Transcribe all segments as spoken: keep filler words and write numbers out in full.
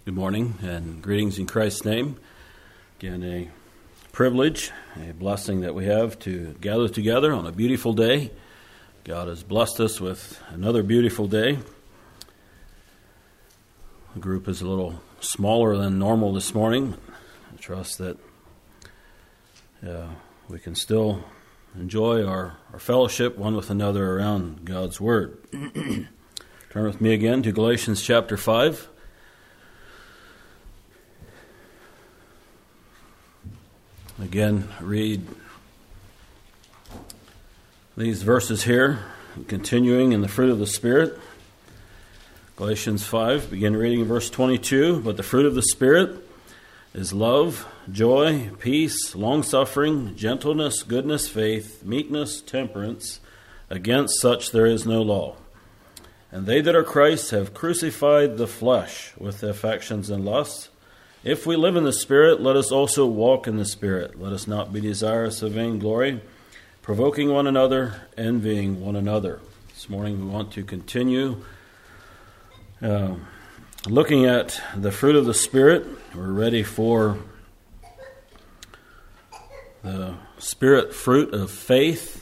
Good morning and greetings in Christ's name. Again, a privilege, a blessing that we have to gather together on a beautiful day. God has blessed us with another beautiful day. The group is a little smaller than normal this morning. I trust that uh, we can still enjoy our, our fellowship one with another around God's Word. Turn with me again to Galatians chapter five. Again, read these verses here, continuing in the fruit of the Spirit. Galatians five, begin reading verse twenty-two. But the fruit of the Spirit is love, joy, peace, long-suffering, gentleness, goodness, faith, meekness, temperance. Against such there is no law. And they that are Christ's have crucified the flesh with the affections and lusts. If we live in the Spirit, let us also walk in the Spirit. Let us not be desirous of vainglory, provoking one another, envying one another. This morning we want to continue uh, looking at the fruit of the Spirit. We're ready for the Spirit fruit of faith.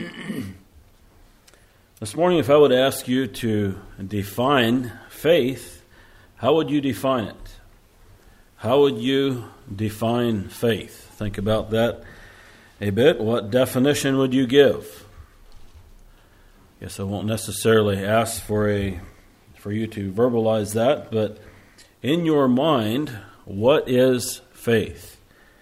This morning, if I would ask you to define faith, how would you define it? How would you define faith? Think about that a bit. What definition would you give? Yes, I won't necessarily ask for a for you to verbalize that, but in your mind, what is faith?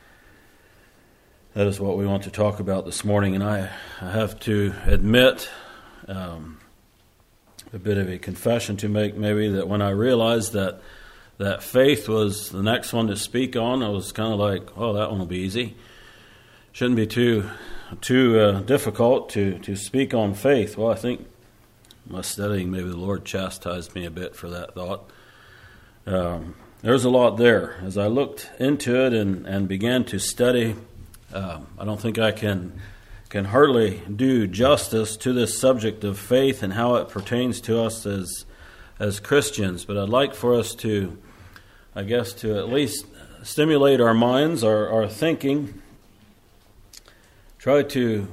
That is what we want to talk about this morning, and I, I have to admit um, a bit of a confession to make, maybe, that when I realized that that faith was the next one to speak on, I was kind of like, oh, that one will be easy. Shouldn't be too too uh, difficult to, to speak on faith. Well, I think my studying, maybe the Lord chastised me a bit for that thought. Um, there's a lot there. As I looked into it and, and began to study, um, I don't think I can can hardly do justice to this subject of faith and how it pertains to us as as Christians. But I'd like for us to, I guess, to at least stimulate our minds, our, our thinking, try to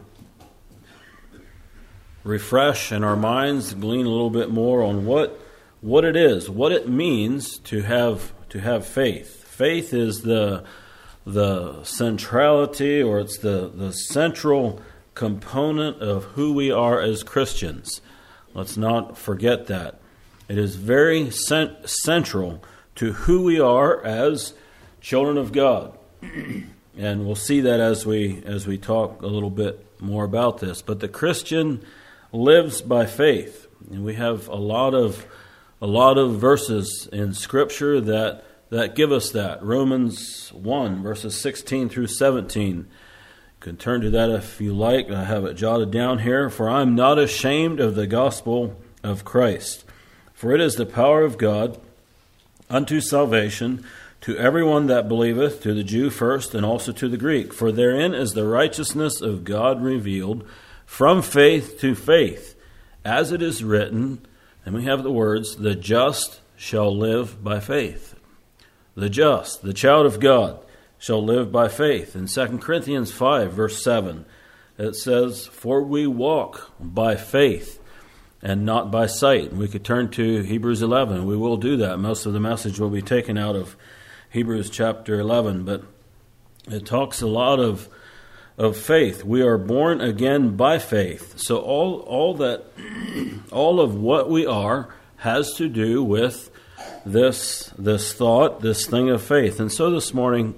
refresh in our minds, glean a little bit more on what what it is, what it means to have to have faith. Faith is the the centrality, or it's the, the central component of who we are as Christians. Let's not forget that. It is very cent- central to who we are as children of God. And we'll see that as we as we talk a little bit more about this. But the Christian lives by faith. And we have a lot of a lot of verses in Scripture that, that give us that. Romans one, verses sixteen through seventeen. You can turn to that if you like. I have it jotted down here. For I am not ashamed of the gospel of Christ. For it is the power of God unto salvation to everyone that believeth, to the Jew first, and also to the Greek. For therein is the righteousness of God revealed from faith to faith. As it is written, and we have the words, the just shall live by faith. The just, the child of God, shall live by faith. In Second Corinthians five, verse seven, it says, for we walk by faith and not by sight. We could turn to Hebrews eleven. We will do that. Most of the message will be taken out of Hebrews chapter eleven, but it talks a lot of of faith. We are born again by faith. So all all that all of what we are has to do with this this thought, this thing of faith. And so this morning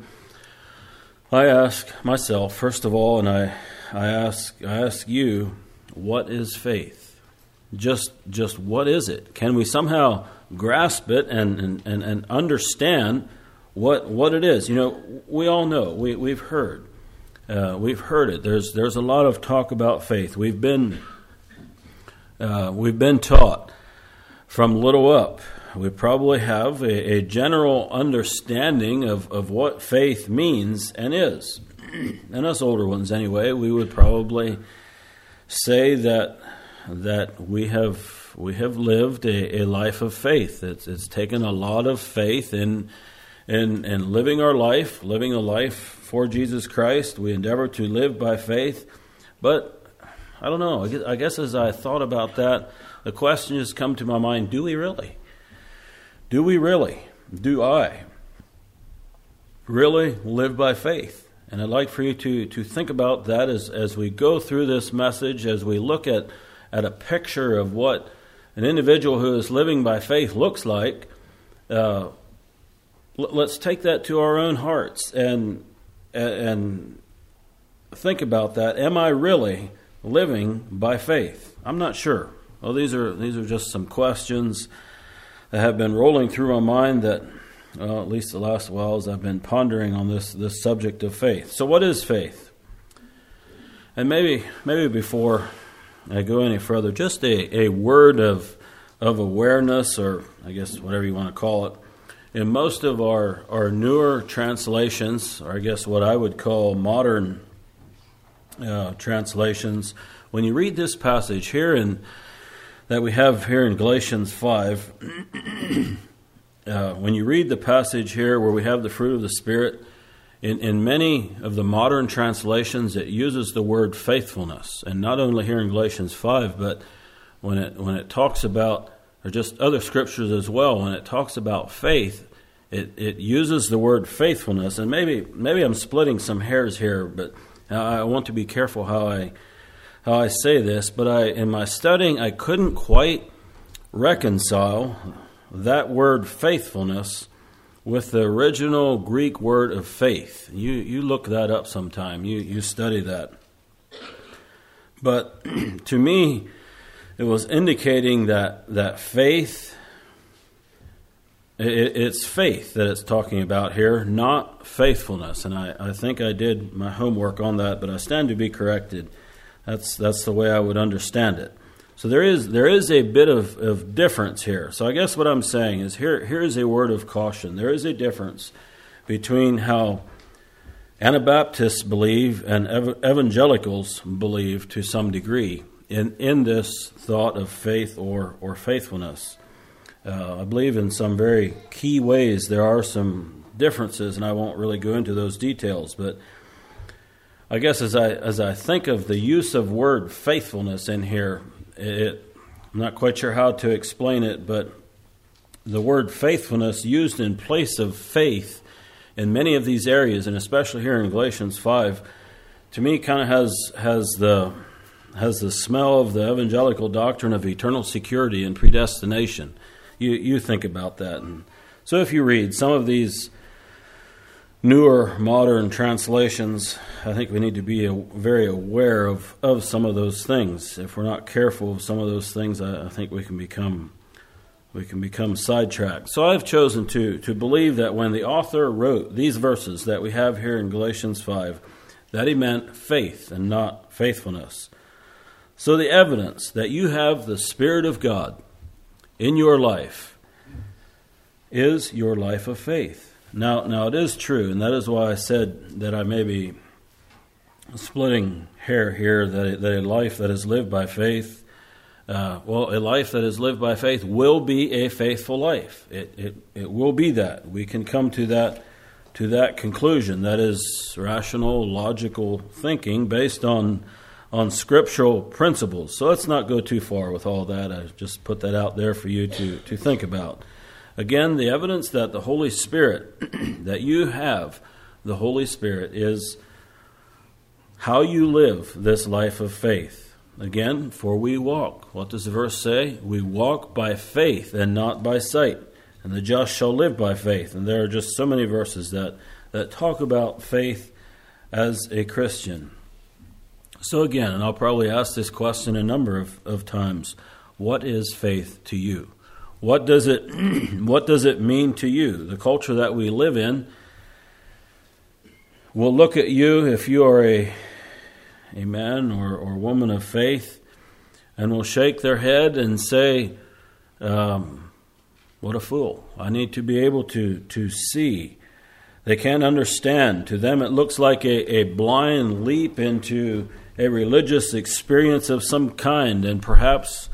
I ask myself, first of all, and I I ask I ask you, what is faith? Just just what is it? Can we somehow grasp it and, and, and, and understand what what it is? You know, we all know, we, we've heard. Uh, we've heard it. There's there's a lot of talk about faith. We've been uh, we've been taught from little up. We probably have a, a general understanding of, of what faith means and is. And us older ones anyway, we would probably say that that we have we have lived a, a life of faith. It's, it's taken a lot of faith in, in, in living our life, living a life for Jesus Christ. We endeavor to live by faith. But I don't know, I guess, I guess as I thought about that, the question has come to my mind, do we really? Do we really? Do I really live by faith? And I'd like for you to, to think about that as, as we go through this message, as we look at, at a picture of what an individual who is living by faith looks like. Uh, l- let's take that to our own hearts and and think about that. Am I really living by faith? I'm not sure. Well, these are these are just some questions that have been rolling through my mind that, well, at least the last while, as I've been pondering on this this subject of faith. So, what is faith? And maybe maybe before I go any further, just a, a word of of awareness, or I guess whatever you want to call it. In most of our, our newer translations, or I guess what I would call modern uh, translations, when you read this passage here in that we have here in Galatians five, uh, when you read the passage here where we have the fruit of the Spirit, in, in many of the modern translations it uses the word faithfulness. And not only here in Galatians five, but when it when it talks about, or just other scriptures as well, when it talks about faith, it, it uses the word faithfulness. And maybe maybe I'm splitting some hairs here, but I want to be careful how I how I say this, but I, in my studying, I couldn't quite reconcile that word faithfulness with the original Greek word of faith. You you look that up sometime. You you study that. But to me, it was indicating that that faith, it, it's faith that it's talking about here, not faithfulness. And I, I think I did my homework on that, but I stand to be corrected. That's that's the way I would understand it. So there is there is a bit of, of difference here. So I guess what I'm saying is here here is a word of caution. There is a difference between how Anabaptists believe and ev- evangelicals believe to some degree in, in this thought of faith or, or faithfulness. Uh, I believe in some very key ways there are some differences, and I won't really go into those details, but I guess as I as I think of the use of word faithfulness in here, it, I'm not quite sure how to explain it, but the word faithfulness used in place of faith in many of these areas, and especially here in Galatians five, to me kind of has has the has the smell of the evangelical doctrine of eternal security and predestination. You you think about that, and so if you read some of these newer modern translations, I think we need to be a, very aware of, of some of those things. If we're not careful of some of those things, I, I think we can become we can become sidetracked. So I've chosen to to believe that when the author wrote these verses that we have here in Galatians five, that he meant faith and not faithfulness. So the evidence that you have the Spirit of God in your life is your life of faith. Now, now it is true, and that is why I said that I may be splitting hair here, that a, that a life that is lived by faith, uh, well, a life that is lived by faith will be a faithful life. It, it it will be that. We can come to that to that conclusion. That is rational, logical thinking based on on scriptural principles. So let's not go too far with all that. I just put that out there for you to, to think about. Again, the evidence that the Holy Spirit, that you have the Holy Spirit, is how you live this life of faith. Again, for we walk. What does the verse say? We walk by faith and not by sight. And the just shall live by faith. And there are just so many verses that, that talk about faith as a Christian. So again, and I'll probably ask this question a number of, of times, what is faith to you? What does it what does it mean to you? The culture that we live in will look at you, if you are a a man or, or woman of faith, and will shake their head and say, um, what a fool. I need to be able to, to see. They can't understand. To them it looks like a, a blind leap into a religious experience of some kind, and perhaps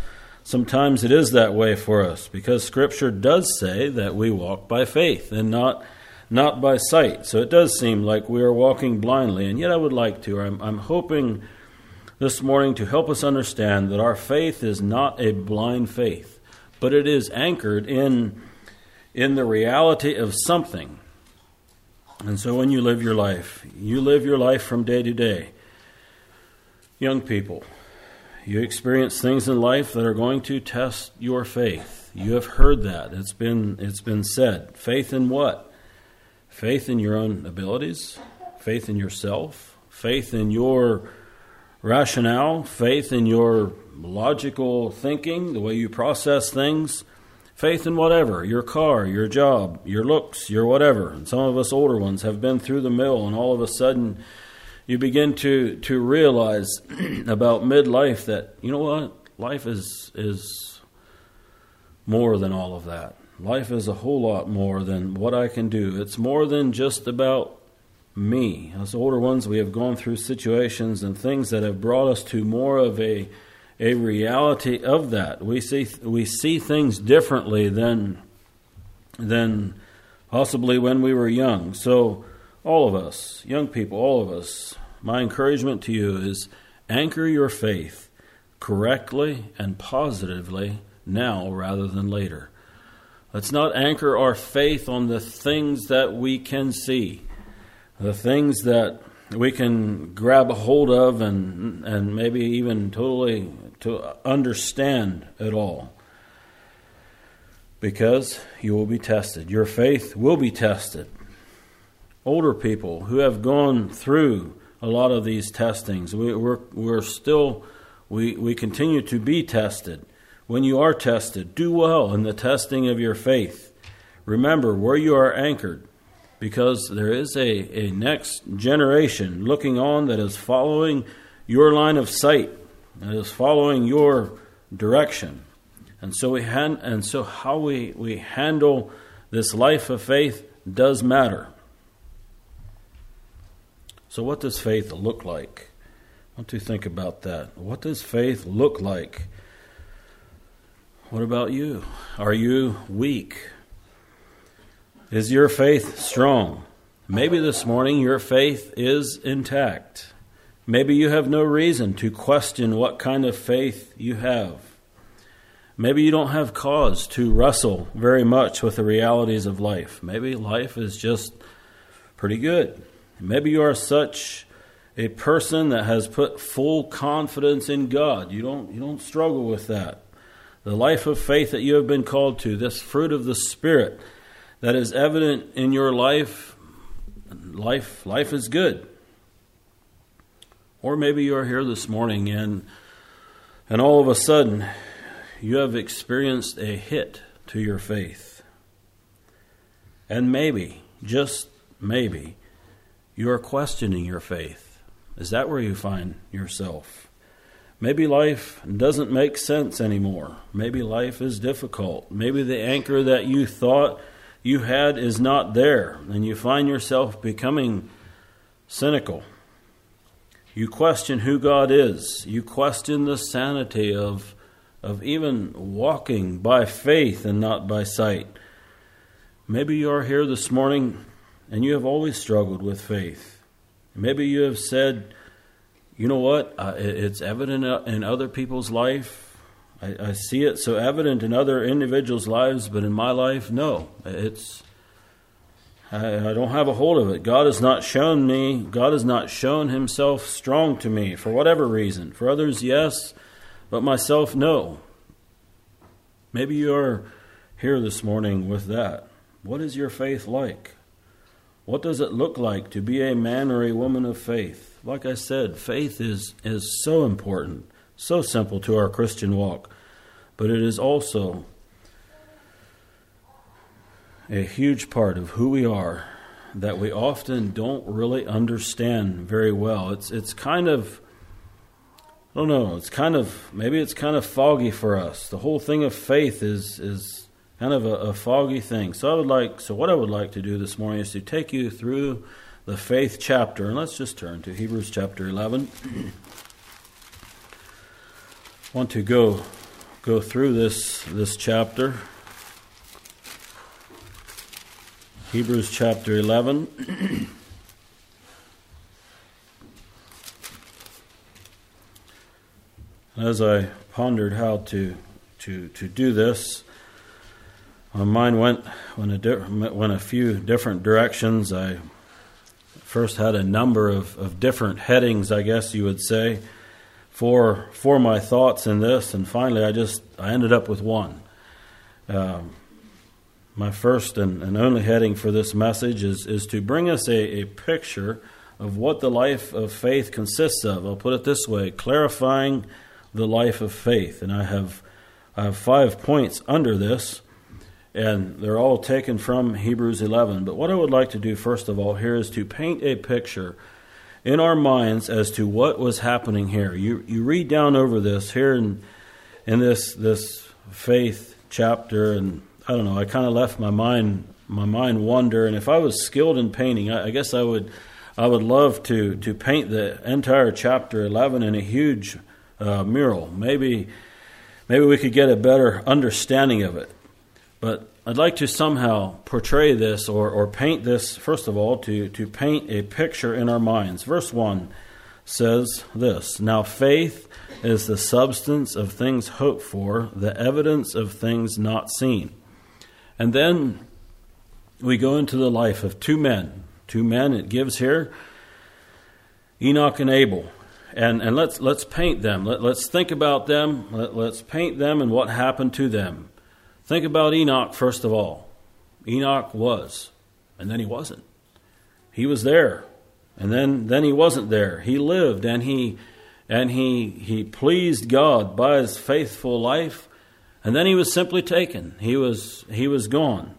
sometimes it is that way for us, because Scripture does say that we walk by faith and not not by sight. So it does seem like we are walking blindly, and yet I would like to, I'm, I'm hoping this morning to help us understand that our faith is not a blind faith, but it is anchored in, in the reality of something. And so when you live your life, you live your life from day to day. Young people, you experience things in life that are going to test your faith. You have heard that. It's been it's been said. Faith in what? Faith in your own abilities, faith in yourself, faith in your rationale, faith in your logical thinking, the way you process things, faith in whatever, your car, your job, your looks, your whatever. And some of us older ones have been through the mill, and all of a sudden you begin to, to realize about midlife that, you know what, life is is more than all of that. Life is a whole lot more than what I can do. It's more than just about me. As older ones, we have gone through situations and things that have brought us to more of a a reality of that. We see we see things differently than than possibly when we were young. So all of us, young people, all of us, my encouragement to you is anchor your faith correctly and positively now rather than later. Let's not anchor our faith on the things that we can see, the things that we can grab a hold of and and maybe even totally to understand it all. Because you will be tested. Your faith will be tested. Older people who have gone through a lot of these testings, we, we're we're still we we continue to be tested. When you are tested, do well in the testing of your faith. Remember where you are anchored, because there is a, a next generation looking on that is following your line of sight, that is following your direction. And so we han- and so how we, we handle this life of faith does matter. So what does faith look like? I want to think about that. What does faith look like? What about you? Are you weak? Is your faith strong? Maybe this morning your faith is intact. Maybe you have no reason to question what kind of faith you have. Maybe you don't have cause to wrestle very much with the realities of life. Maybe life is just pretty good. Maybe you are such a person that has put full confidence in God. You don't, you don't struggle with that. The life of faith that you have been called to, this fruit of the Spirit that is evident in your life, life, life is good. Or maybe you are here this morning and and all of a sudden you have experienced a hit to your faith. And maybe, just maybe, you are questioning your faith. Is that where you find yourself? Maybe life doesn't make sense anymore. Maybe life is difficult. Maybe the anchor that you thought you had is not there, and you find yourself becoming cynical. You question who God is. You question the sanity of, of even walking by faith and not by sight. Maybe you are here this morning and you have always struggled with faith. Maybe you have said, you know what, uh, it's evident in other people's life. I, I see it so evident in other individuals' lives, but in my life, no. It's I, I don't have a hold of it. God has not shown me, God has not shown himself strong to me for whatever reason. For others, yes, but myself, no. Maybe you are here this morning with that. What is your faith like? What does it look like to be a man or a woman of faith? Like I said, faith is, is so important, so simple to our Christian walk, but it is also a huge part of who we are that we often don't really understand very well. It's it's kind of, I don't know, it's kind of, maybe it's kind of foggy for us. The whole thing of faith is is kind of a, a foggy thing. So I would like, so what I would like to do this morning is to take you through the faith chapter, and let's just turn to Hebrews chapter eleven. I want to go go through this this chapter. Hebrews chapter eleven. As I pondered how to to to do this, my mind went went a, di- went a few different directions. I first had a number of, of different headings, I guess you would say, for for my thoughts in this, and finally I just I ended up with one. Um, my first and, and only heading for this message is, is to bring us a, a picture of what the life of faith consists of. I'll put it this way: clarifying the life of faith. And I have I have five points under this, and they're all taken from Hebrews eleven. But what I would like to do first of all here is to paint a picture in our minds as to what was happening here. You you read down over this here in in this this faith chapter, and I don't know, I kind of left my mind my mind wander. And if I was skilled in painting, I, I guess I would I would love to to paint the entire chapter eleven in a huge uh, mural. Maybe maybe we could get a better understanding of it. But I'd like to somehow portray this or, or paint this, first of all, to, to paint a picture in our minds. Verse one says this: "Now faith is the substance of things hoped for, the evidence of things not seen." And then we go into the life of two men. Two men it gives here, Enoch and Abel. And and let's let's paint them. Let, let's think about them. Let, let's paint them and what happened to them. Think about Enoch first of all. Enoch was, and then he wasn't. He was there, and then, then he wasn't there. He lived, and he and he he pleased God by his faithful life, and then he was simply taken. He was he was gone.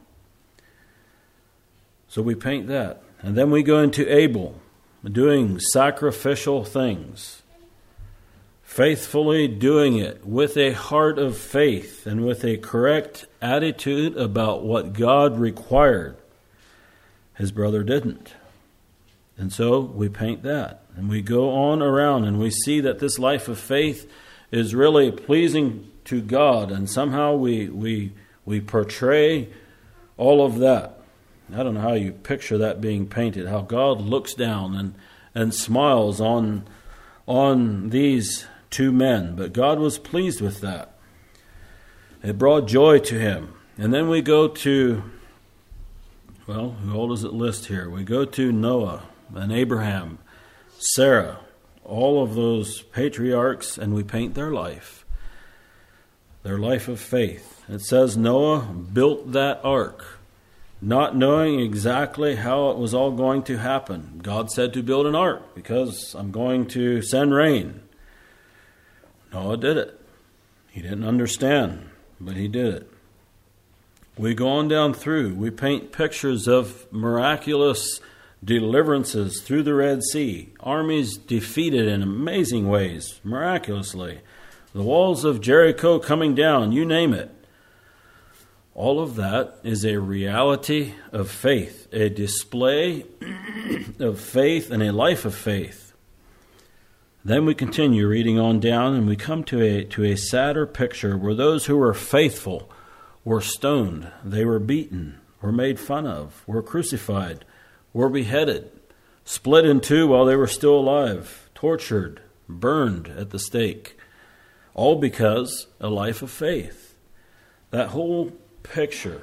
So we paint that, and then we go into Abel, doing sacrificial things. Faithfully doing it with a heart of faith and with a correct attitude about what God required. His brother didn't. And so we paint that. And we go on around and we see that this life of faith is really pleasing to God. And somehow we we we portray all of that. I don't know how you picture that being painted, how God looks down and, and smiles on on these two men, but God was pleased with that. It brought joy to him. And then we go to, well, who all does it list here? We go to Noah and Abraham, Sarah, all of those patriarchs, and we paint their life, their life of faith. It says Noah built that ark, not knowing exactly how it was all going to happen. God said to build an ark because I'm going to send rain. Noah did it. He didn't understand, but he did it. We go on down through. We paint pictures of miraculous deliverances through the Red Sea. Armies defeated in amazing ways, miraculously. The walls of Jericho coming down, you name it. All of that is a reality of faith, a display of faith and a life of faith. Then we continue reading on down, and we come to a to a sadder picture where those who were faithful were stoned, they were beaten, were made fun of, were crucified, were beheaded, split in two while they were still alive, tortured, burned at the stake, all because a life of faith. That whole picture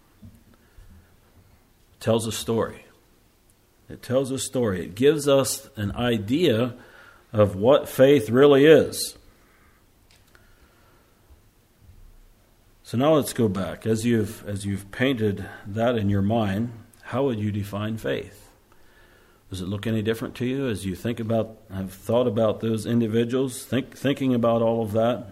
tells a story. It tells a story. It gives us an idea of what faith really is. So now let's go back. As you've as you've painted that in your mind, how would you define faith? Does it look any different to you as you think about, have thought about those individuals, think, thinking about all of that?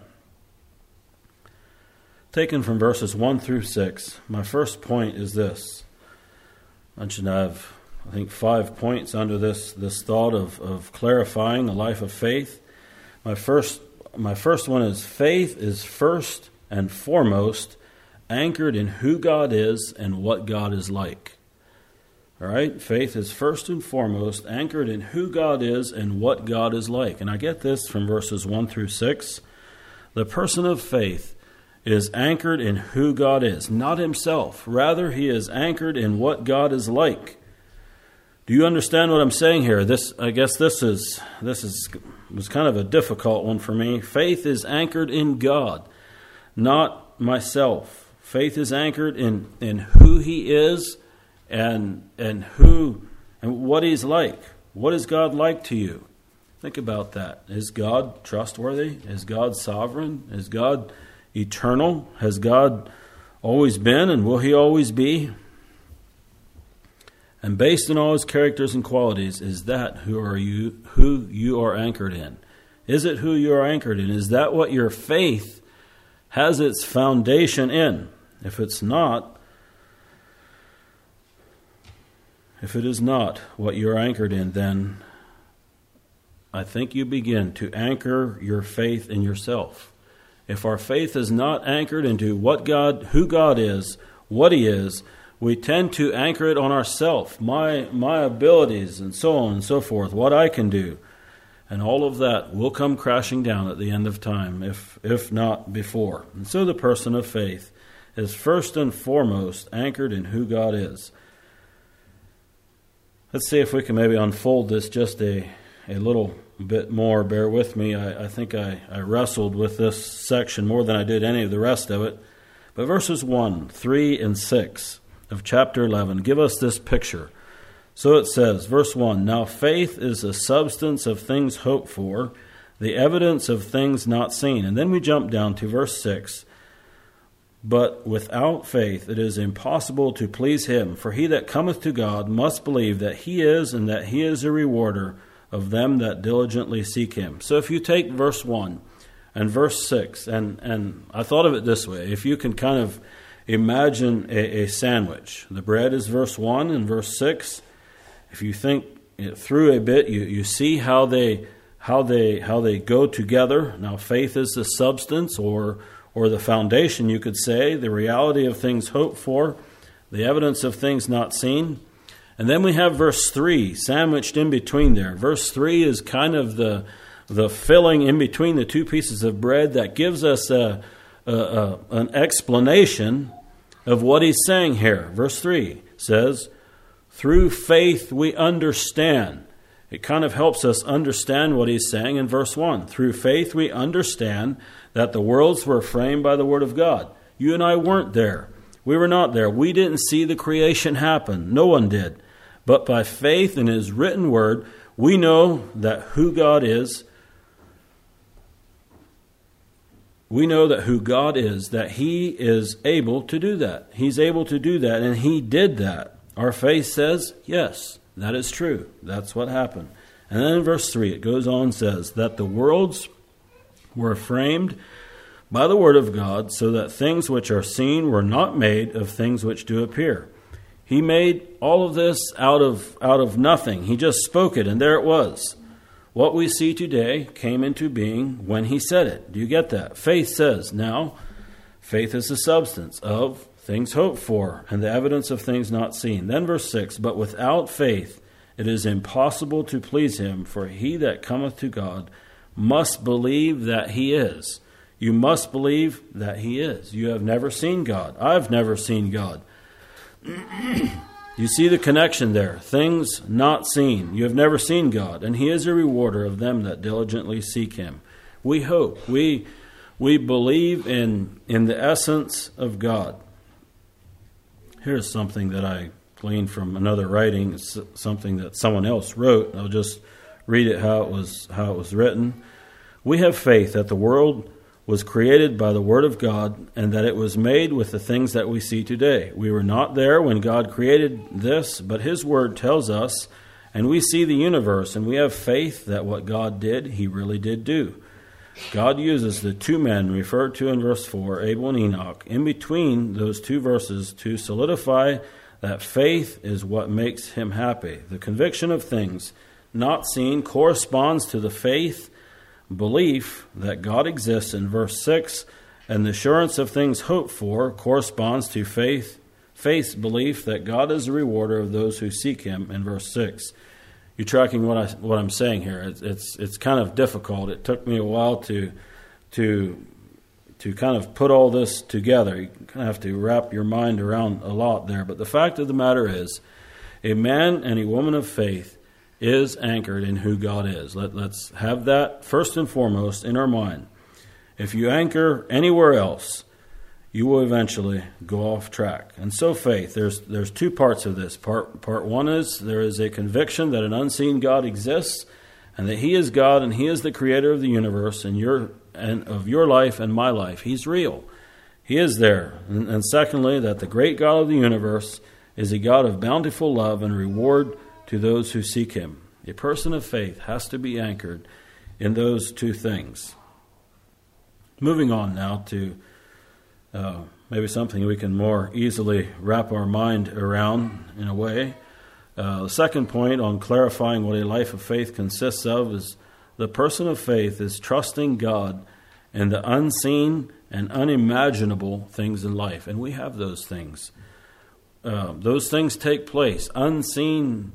Taken from verses one through six, my first point is this. I mentioned I have I think five points under this, this thought of, of clarifying a life of faith. My first my first one is faith is first and foremost anchored in who God is and what God is like. All right? Faith is first and foremost anchored in who God is and what God is like. And I get this from verses one through six. The person of faith is anchored in who God is, not himself. Rather, he is anchored in what God is like. Do you understand what I'm saying here? This, I guess this is this is was kind of a difficult one for me. Faith is anchored in God, not myself. Faith is anchored in, in who he is and and who and what he's like. What is God like to you? Think about that. Is God trustworthy? Is God sovereign? Is God eternal? Has God always been, and will he always be? And based on all his characters and qualities, is that who are you who you are anchored in? Is it who you are anchored in? Is that what your faith has its foundation in? If it's not, if it is not what you're anchored in, then I think you begin to anchor your faith in yourself. If our faith is not anchored into what God, who God is, what he is, we tend to anchor it on ourselves, my my abilities, and so on and so forth, what I can do. And all of that will come crashing down at the end of time, if if not before. And so the person of faith is first and foremost anchored in who God is. Let's see if we can maybe unfold this just a, a little bit more. Bear with me. I, I think I, I wrestled with this section more than I did any of the rest of it. But verses one, three, and six of chapter eleven give us this picture. So it says, verse one, now faith is the substance of things hoped for, the evidence of things not seen. And then we jump down to verse six. But without faith it is impossible to please him. For he that cometh to God must believe that he is, and that he is a rewarder of them that diligently seek him. So if you take verse one and verse six, and, and I thought of it this way, if you can kind of imagine a, a sandwich. The bread is verse one and verse six. If you think it through a bit, you, you see how they how they how they go together. Now faith is the substance or or the foundation, you could say, the reality of things hoped for, the evidence of things not seen. And then we have verse three sandwiched in between there. Verse three is kind of the the filling in between the two pieces of bread that gives us a, a, a an explanation of what he's saying here. Verse three says, through faith we understand. It kind of helps us understand what he's saying in verse one. Through faith we understand that the worlds were framed by the word of God. You and I weren't there. We were not there. We didn't see the creation happen. No one did. But by faith in his written word, we know that who God is. We know that who God is, that he is able to do that. He's able to do that, and he did that. Our faith says, yes, that is true. That's what happened. And then in verse three, it goes on and says that the worlds were framed by the word of God, so that things which are seen were not made of things which do appear. He made all of this out of out of nothing. He just spoke it, and there it was. What we see today came into being when he said it. Do you get that? Faith says, now, faith is the substance of things hoped for, and the evidence of things not seen. Then verse six, but without faith it is impossible to please him, for he that cometh to God must believe that he is. You must believe that he is. You have never seen God. I've never seen God. You see the connection there. Things not seen. You have never seen God, and he is a rewarder of them that diligently seek him. We hope. We we believe in, in the essence of God. Here's something that I gleaned from another writing. It's something that someone else wrote. I'll just read it how it was how it was written. We have faith that the world was created by the word of God, and that it was made with the things that we see today. We were not there when God created this, but his word tells us, and we see the universe, and we have faith that what God did, he really did do. God uses the two men referred to in verse four, Abel and Enoch, in between those two verses to solidify that faith is what makes him happy. The conviction of things not seen corresponds to the faith belief that God exists in verse six, and the assurance of things hoped for corresponds to faith, faith's belief that God is a rewarder of those who seek him in verse six. You tracking what I what I'm saying here? It's it's it's kind of difficult. It took me a while to to to kind of put all this together. You kind of have to wrap your mind around a lot there. But the fact of the matter is, a man and a woman of faith is anchored in who God is. Let, let's have that first and foremost in our mind. If you anchor anywhere else, you will eventually go off track. And so faith, there's there's two parts of this. Part part one is there is a conviction that an unseen God exists, and that He is God and He is the creator of the universe and your and of your life and my life. He's real. He is there. And, and secondly, that the great God of the universe is a God of bountiful love and reward to those who seek Him. A person of faith has to be anchored in those two things. Moving on now to uh, maybe something we can more easily wrap our mind around in a way. Uh, the second point on clarifying what a life of faith consists of is the person of faith is trusting God in the unseen and unimaginable things in life. And we have those things. Uh, those things take place. Unseen,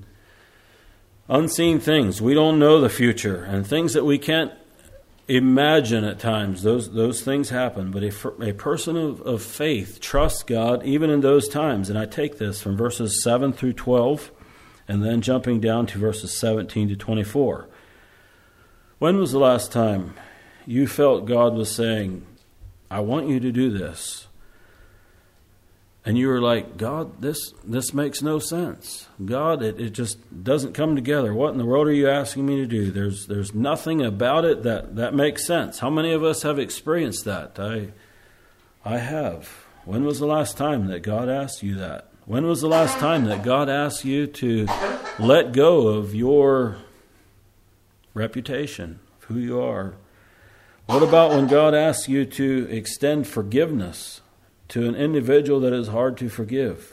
unseen things. We don't know the future. And things that we can't imagine at times. Those those things happen. But a, a person of, of faith trusts God even in those times. And I take this from verses seven through twelve. And then jumping down to verses seventeen to twenty-four. When was the last time you felt God was saying, I want you to do this? And you were like, God, this this makes no sense. God, it, it just doesn't come together. What in the world are you asking me to do? There's there's nothing about it that, that makes sense. How many of us have experienced that? I I have. When was the last time that God asked you that? When was the last time that God asked you to let go of your reputation, of who you are? What about when God asks you to extend forgiveness to an individual that is hard to forgive?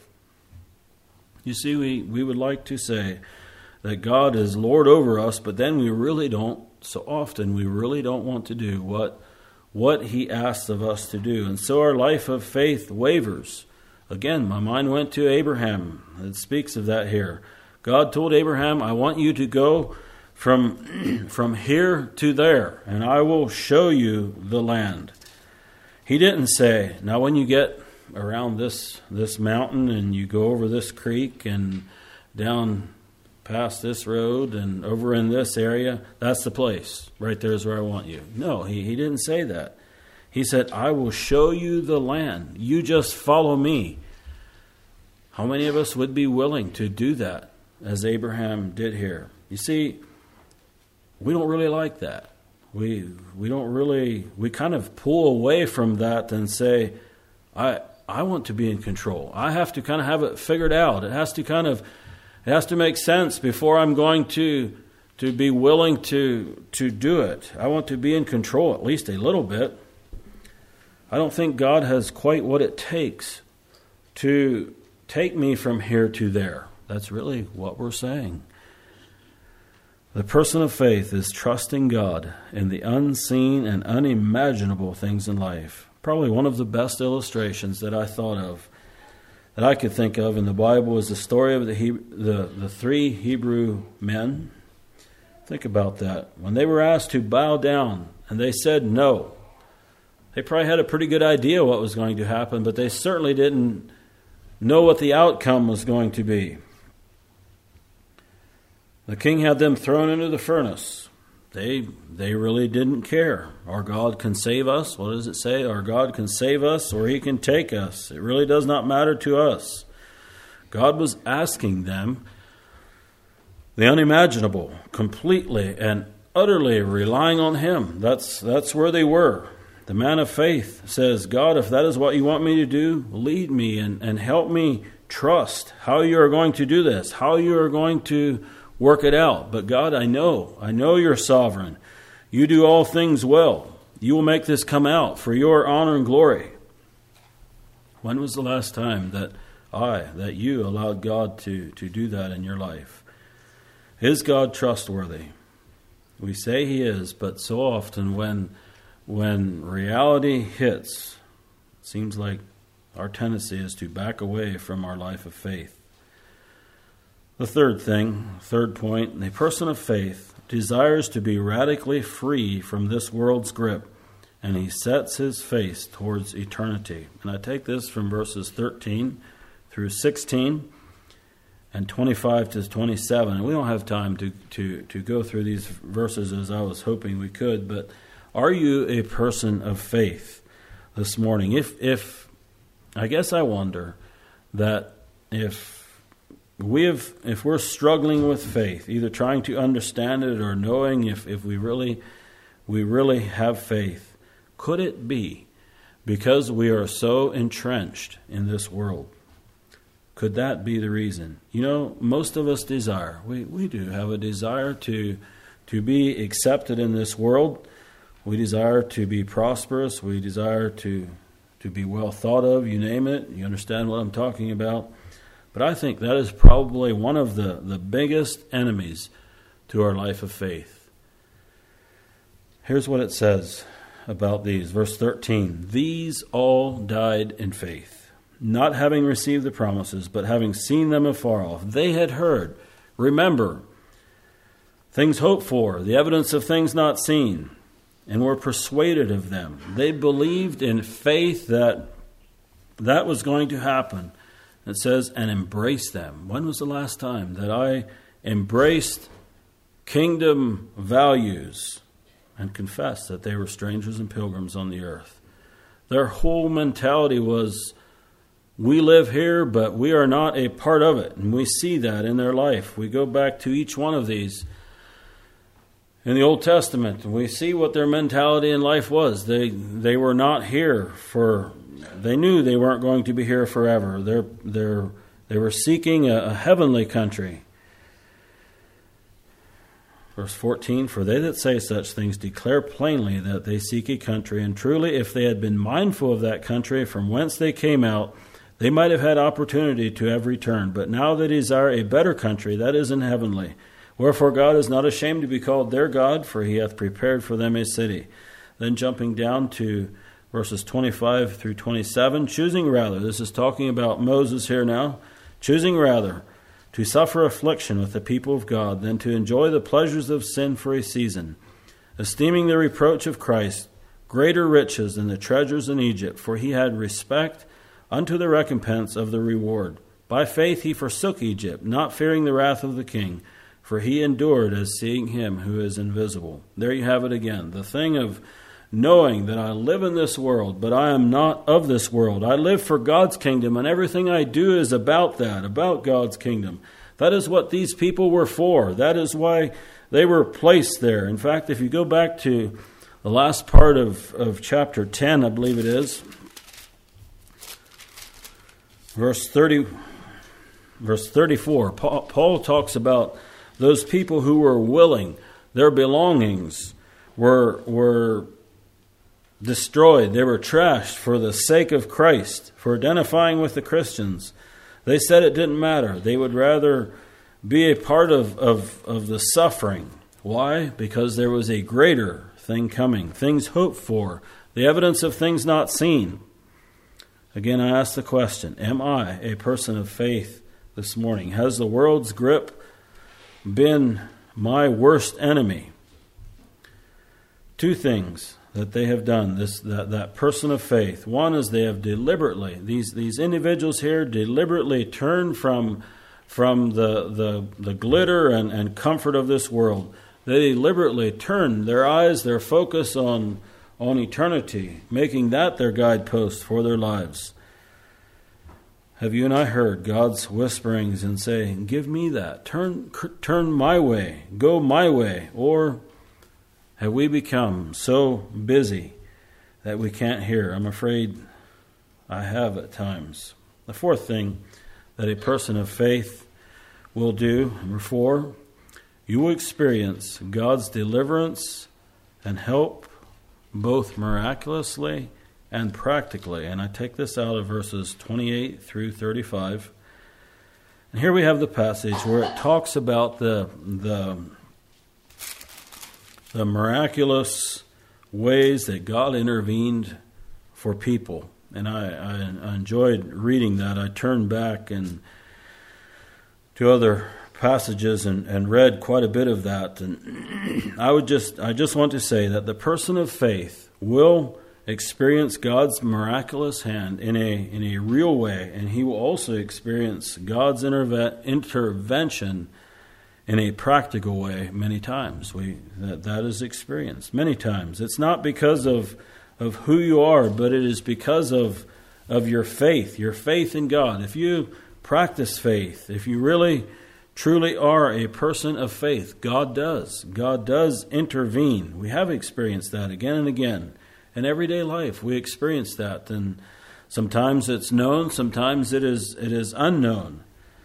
You see, we, we would like to say that God is Lord over us, but then we really don't, so often we really don't want to do what, what He asks of us to do. And so our life of faith wavers. Again, my mind went to Abraham. It speaks of that here. God told Abraham, I want you to go from, from here to there, and I will show you the land. He didn't say, now when you get around this, this mountain and you go over this creek and down past this road and over in this area, that's the place. Right there is where I want you. No, he, he didn't say that. He said, I will show you the land. You just follow me. How many of us would be willing to do that as Abraham did here? You see, we don't really like that. We we don't really, we kind of pull away from that and say, I I want to be in control. I have to kind of have it figured out. It has to kind of, it has to make sense before I'm going to to be willing to to do it. I want to be in control at least a little bit. I don't think God has quite what it takes to take me from here to there. That's really what we're saying. The person of faith is trusting God in the unseen and unimaginable things in life. Probably one of the best illustrations that I thought of, that I could think of in the Bible, is the story of the Hebrew, the, the three Hebrew men. Think about that. When they were asked to bow down and they said no, they probably had a pretty good idea what was going to happen, but they certainly didn't know what the outcome was going to be. The king had them thrown into the furnace. They they really didn't care. Our God can save us. What does it say? Our God can save us or He can take us. It really does not matter to us. God was asking them the unimaginable, completely and utterly relying on Him. That's that's where they were. The man of faith says, God, if that is what you want me to do, lead me and, and help me trust how you are going to do this, how you are going to work it out. But God, I know, I know you're sovereign. You do all things well. You will make this come out for your honor and glory. When was the last time that I, that you allowed God to, to do that in your life? Is God trustworthy? We say He is, but so often when When reality hits, it seems like our tendency is to back away from our life of faith. The third thing, third point, the person of faith desires to be radically free from this world's grip and he sets his face towards eternity. And I take this from verses thirteen through sixteen and twenty-five to twenty-seven. And we don't have time to, to, to go through these verses as I was hoping we could, but are you a person of faith this morning? If, if I guess I wonder that if we have, if we're struggling with faith, either trying to understand it or knowing if, if we really we really have faith, could it be because we are so entrenched in this world? Could that be the reason? You know, most of us desire, we, we do have a desire to to be accepted in this world. We desire to be prosperous. We desire to to be well thought of, you name it. You understand what I'm talking about. But I think that is probably one of the, the biggest enemies to our life of faith. Here's what it says about these. Verse thirteen, these all died in faith, not having received the promises, but having seen them afar off. They had heard, remember, things hoped for, the evidence of things not seen, and were persuaded of them. They believed in faith that that was going to happen. It says, and embraced them. When was the last time that I embraced kingdom values and confessed that they were strangers and pilgrims on the earth? Their whole mentality was, we live here, but we are not a part of it. And we see that in their life. We go back to each one of these in the Old Testament, we see what their mentality in life was. They they were not here for, they knew they weren't going to be here forever. They're, they're, they were seeking a, a heavenly country. Verse fourteen, for they that say such things declare plainly that they seek a country, and truly if they had been mindful of that country from whence they came out, they might have had opportunity to have returned. But now they desire a better country, that is in heavenly. Wherefore God is not ashamed to be called their God, for he hath prepared for them a city. Then jumping down to verses twenty-five through twenty-seven, choosing rather, this is talking about Moses here now, choosing rather to suffer affliction with the people of God than to enjoy the pleasures of sin for a season, esteeming the reproach of Christ greater riches than the treasures in Egypt, for he had respect unto the recompense of the reward. By faith he forsook Egypt, not fearing the wrath of the king, for he endured as seeing him who is invisible. There you have it again. The thing of knowing that I live in this world, but I am not of this world. I live for God's kingdom, and everything I do is about that, about God's kingdom. That is what these people were for. That is why they were placed there. In fact, if you go back to the last part of, of chapter ten, I believe it is, verse thirty, verse thirty-four, Paul, Paul talks about those people who were willing, their belongings were were destroyed. They were trashed for the sake of Christ, for identifying with the Christians. They said it didn't matter. They would rather be a part of, of, of the suffering. Why? Because there was a greater thing coming, things hoped for, the evidence of things not seen. Again, I ask the question, am I a person of faith this morning? Has the world's grip been my worst enemy? Two things that they have done, this that, that person of faith. One is they have deliberately, these, these individuals here deliberately turned from, from the, the, the glitter and, and comfort of this world. They deliberately turned their eyes, their focus on, on eternity, making that their guidepost for their lives. Have you and I heard God's whisperings and saying, give me that, turn turn my way, go my way? Or have we become so busy that we can't hear? I'm afraid I have at times. The fourth thing that a person of faith will do, number four, you will experience God's deliverance and help both miraculously and practically. And I take this out of verses twenty-eight through thirty-five. And here we have the passage where it talks about the the, the miraculous ways that God intervened for people. And I, I, I enjoyed reading that. I turned back and to other passages and, and read quite a bit of that. And I would just I just want to say that the person of faith will experience God's miraculous hand in a in a real way, and he will also experience God's interve- intervention in a practical way many times. We that, that is experienced many times. It's not because of of who you are, but it is because of of your faith, your faith in God. If you practice faith, if you really truly are a person of faith, God does. God does intervene. We have experienced that again and again. In everyday life, we experience that, and sometimes it's known, sometimes it is it is unknown.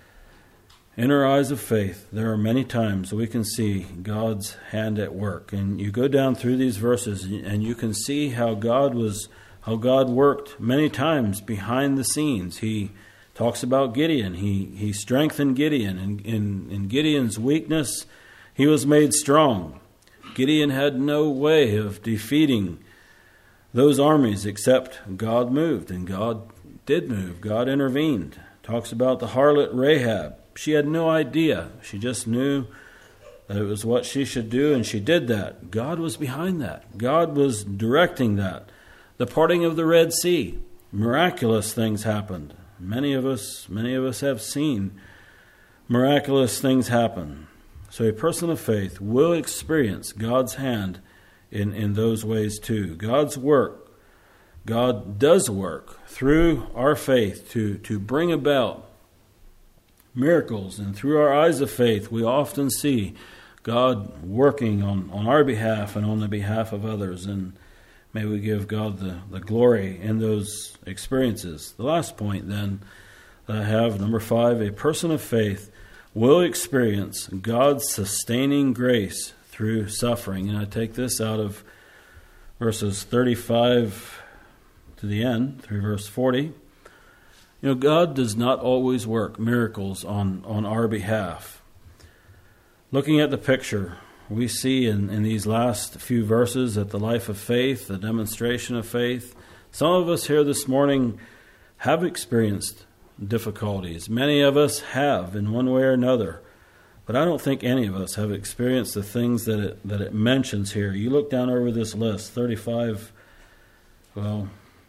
In our eyes of faith, there are many times we can see God's hand at work, and you go down through these verses, and you can see how God was, how God worked many times behind the scenes. He talks about Gideon. He he strengthened Gideon, and in, in Gideon's weakness, he was made strong. Gideon had no way of defeating those armies except God moved, and God did move. God intervened. Talks about the harlot Rahab. She had no idea. She just knew that it was what she should do, and she did that. God was behind that. God was directing that. The parting of the Red Sea. Miraculous things happened. Many of us, many of us have seen miraculous things happen. So a person of faith will experience God's hand In, in those ways too. God's work, God does work through our faith to, to bring about miracles. And through our eyes of faith, we often see God working on, on our behalf and on the behalf of others. And may we give God the, the glory in those experiences. The last point then that I have, number five, a person of faith will experience God's sustaining grace through suffering. And I take this out of verses thirty-five to the end, through verse forty. You know, God does not always work miracles on, on our behalf. Looking at the picture, we see in, in these last few verses that the life of faith, the demonstration of faith, some of us here this morning have experienced difficulties. Many of us have in one way or another. But I don't think any of us have experienced the things that it, that it mentions here. You look down over this list, thirty-five, well,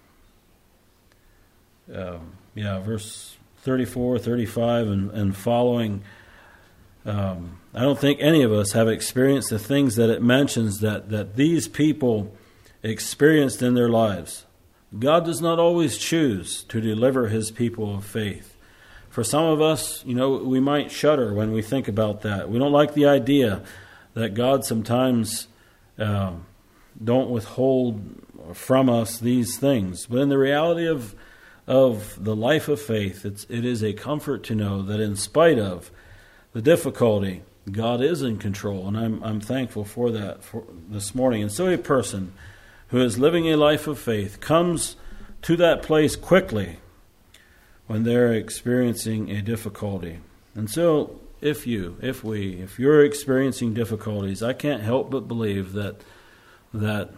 uh, yeah, verse thirty-four, thirty-five, and, and following. Um, I don't think any of us have experienced the things that it mentions that, that these people experienced in their lives. God does not always choose to deliver his people of faith. For some of us, you know, we might shudder when we think about that. We don't like the idea that God sometimes uh, don't withhold from us these things. But in the reality of of the life of faith, it's, it is a comfort to know that in spite of the difficulty, God is in control. And I'm I'm thankful for that for this morning. And so a person who is living a life of faith comes to that place quickly when they're experiencing a difficulty. And so if you, if we, if you're experiencing difficulties, I can't help but believe that that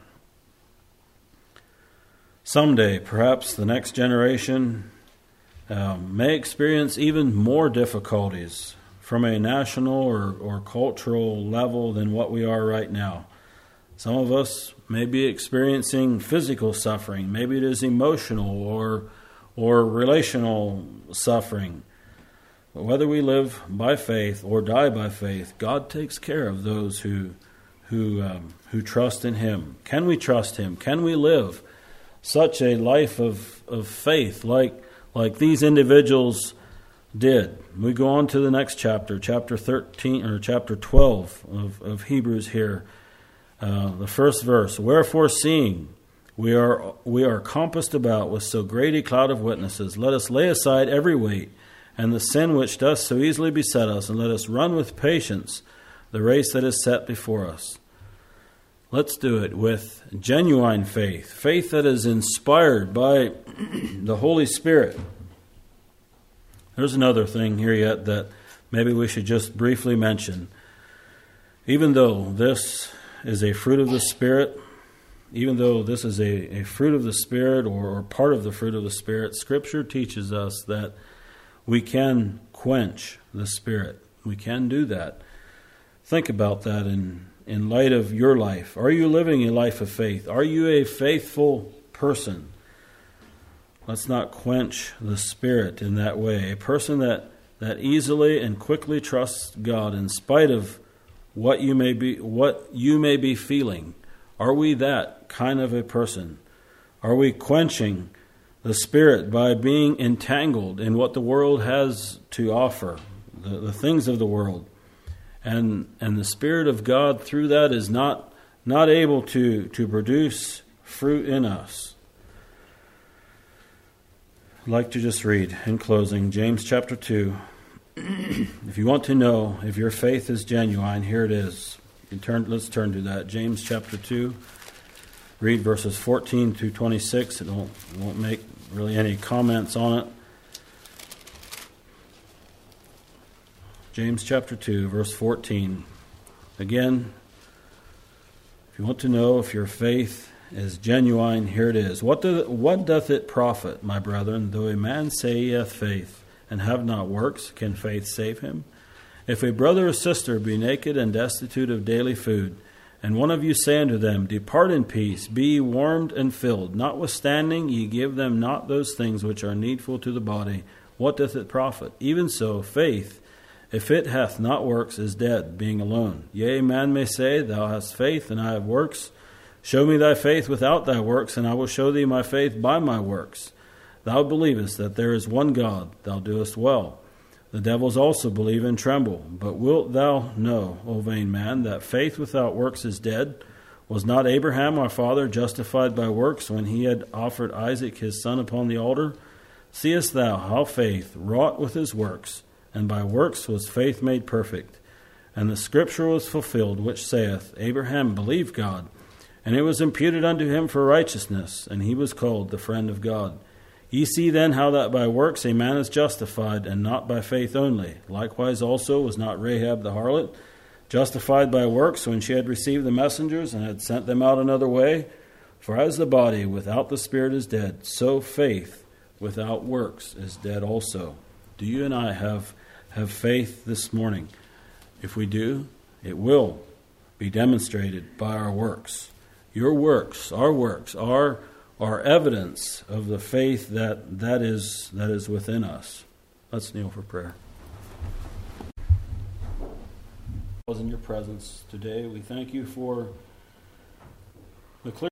someday, perhaps the next generation um, may experience even more difficulties from a national or, or cultural level than what we are right now. Some of us may be experiencing physical suffering. Maybe it is emotional or or relational suffering. But whether we live by faith or die by faith, God takes care of those who who um, who trust in him. Can we trust him? Can we live such a life of, of faith like like these individuals did? We go on to the next chapter, chapter thirteen or chapter twelve of, of Hebrews here. Uh, the first verse, wherefore seeing We are we are compassed about with so great a cloud of witnesses, let us lay aside every weight and the sin which doth so easily beset us, and let us run with patience the race that is set before us. Let's do it with genuine faith, faith that is inspired by the Holy Spirit. There's another thing here yet that maybe we should just briefly mention. Even though this is a fruit of the Spirit, Even though this is a, a fruit of the Spirit or, or part of the fruit of the Spirit, Scripture teaches us that we can quench the Spirit. We can do that. Think about that in, in light of your life? Are you living a life of faith? Are you a faithful person? Let's not quench the Spirit in that way. A person that, that easily and quickly trusts God in spite of what you may be what you may be feeling. Are we that kind of a person? Are we quenching the Spirit by being entangled in what the world has to offer, the, the things of the world? And and the Spirit of God through that is not not able to, to produce fruit in us. I'd like to just read in closing James chapter two. If you want to know if your faith is genuine, here it is. You can turn, let's turn to that. James chapter two. Read verses fourteen to twenty-six. It won't, won't make really any comments on it. James chapter two, verse fourteen. Again, if you want to know if your faith is genuine, here it is. What, do, what doth it profit, my brethren, though a man say he hath faith, and have not works? Can faith save him? If a brother or sister be naked and destitute of daily food, and one of you say unto them, Depart in peace, be ye warmed and filled, notwithstanding ye give them not those things which are needful to the body, what doth it profit? Even so, faith, if it hath not works, is dead, being alone. Yea, man may say, Thou hast faith, and I have works. Show me thy faith without thy works, and I will show thee my faith by my works. Thou believest that there is one God, thou doest well. The devils also believe and tremble. But wilt thou know, O vain man, that faith without works is dead? Was not Abraham our father justified by works when he had offered Isaac his son upon the altar? Seest thou how faith wrought with his works, and by works was faith made perfect? And the scripture was fulfilled, which saith, Abraham believed God, and it was imputed unto him for righteousness, and he was called the friend of God. Ye see then how that by works a man is justified, and not by faith only. Likewise also was not Rahab the harlot justified by works when she had received the messengers and had sent them out another way? For as the body without the spirit is dead, so faith without works is dead also. Do you and I have, have faith this morning? If we do, it will be demonstrated by our works. Your works, our works, are are evidence of the faith that, that is that is within us. Let's kneel for prayer. In your presence today, we thank you for the clear